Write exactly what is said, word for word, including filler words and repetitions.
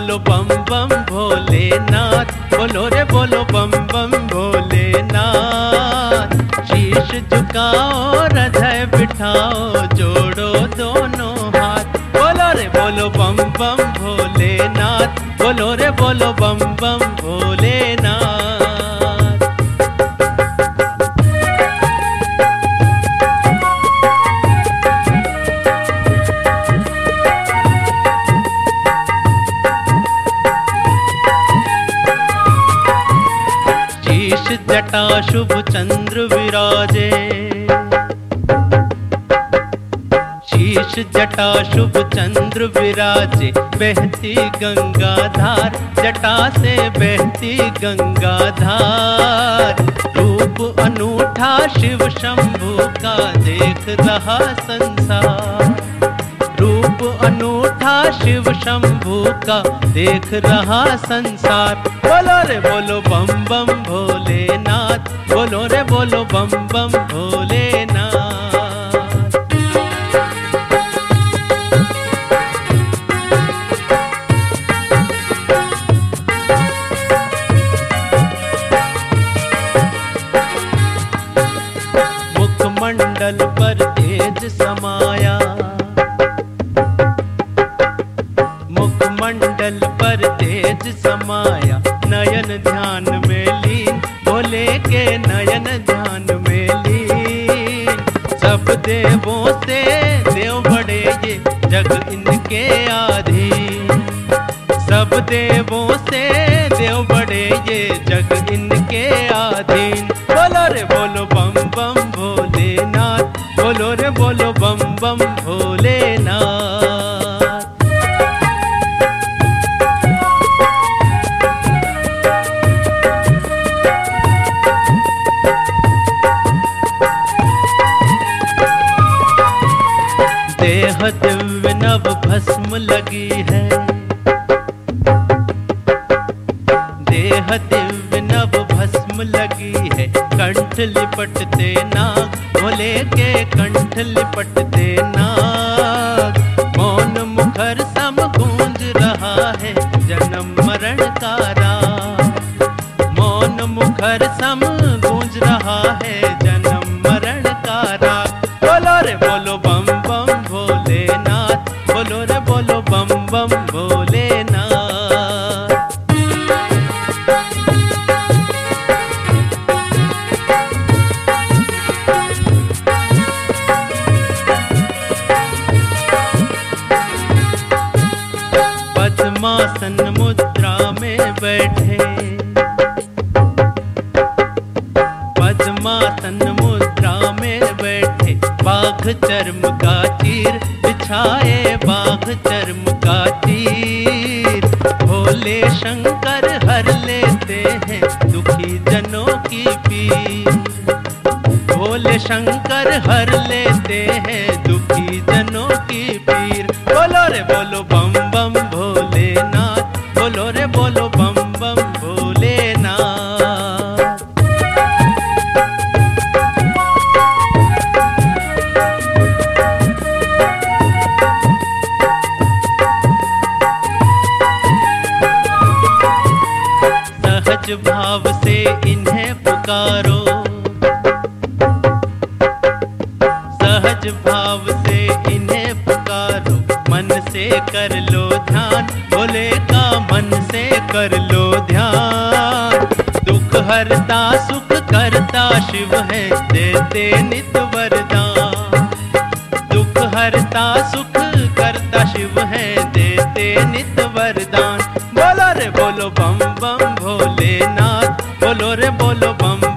बोलो बम बम भोलेनाथ, बोलो रे बोलो बम बम भोलेनाथ। शीश झुकाओ हृदय बिठाओ, जोड़ो दोनों हाथ, बोलो रे बोलो बम बम भोलेनाथ, बोलो रे बोलो बम बम भोलेनाथ। शीश जटा शुभ चंद्र विराजे, शीश जटा शुभ चंद्र विराजे, बहती गंगा धार, जटा से बहती गंगा धार। रूप अनूठा शिव शंभू का देख रहा संसार, रूप अनूठा शिव शंभू का देख रहा संसार। बोलो रे बोलो बम बम भोलेनाथ, बोलो रे बोलो बम बम भोलेनाथ। मुखमंडल पर तेज समाया, मुखमंडल पर तेज समाया, नयन ध्यान में लीन, भोले के नयन ध्यान में लीन। सब देवों से देव बड़े ये जग इनके आधीन, सब देवों से देव बड़े ये जग इनके आधीन। बोलो रे बोलो बम बम भोलेनाथ, बोलो रे बोलो बम बम भोलेनाथ। देह दिव्य नव भस्म लगी है, देह दिव्य नव भस्म लगी है, कंठ लिपटते नाग, भोले के कंठ लिपटते नाग। मौन मुखर सम गूंज रहा है जन्म मरण का राग, मौन मुखर सम गूंज रहा है जन्म मरण का राग। बोलो रे बोलो बम बम भोलेनाथ, बोलो रे बोलो बम बम भोलेनाथ। पद्मासन मुद्रा में बैठे, पद्मासन मुद्रा में बैठे, बाघ चर्म का चीर बिछाए, बाघ चर्म का चीर। भोले शंकर हर लेते हैं दुखी जनों की पीर, भोले शंकर हर लेते हैं दुखी जनों की पीर। बोलो रे बोलो बम बम भोलेनाथ, बोलो रे बोलो बम बम भोलेनाथ। सहज भाव से इन्हें पुकारो, सहज भाव से इन्हें पुकारो, मन से कर लो ध्यान, भोले का मन से कर लो ध्यान। दुख हरता सुख करता शिव है, देते नित वरदान, दुख हरता सुख करता शिव है, देते नित वरदान। बोलो रे बोलो बम बम भोलेनाथ, बोलो रे बोलो बम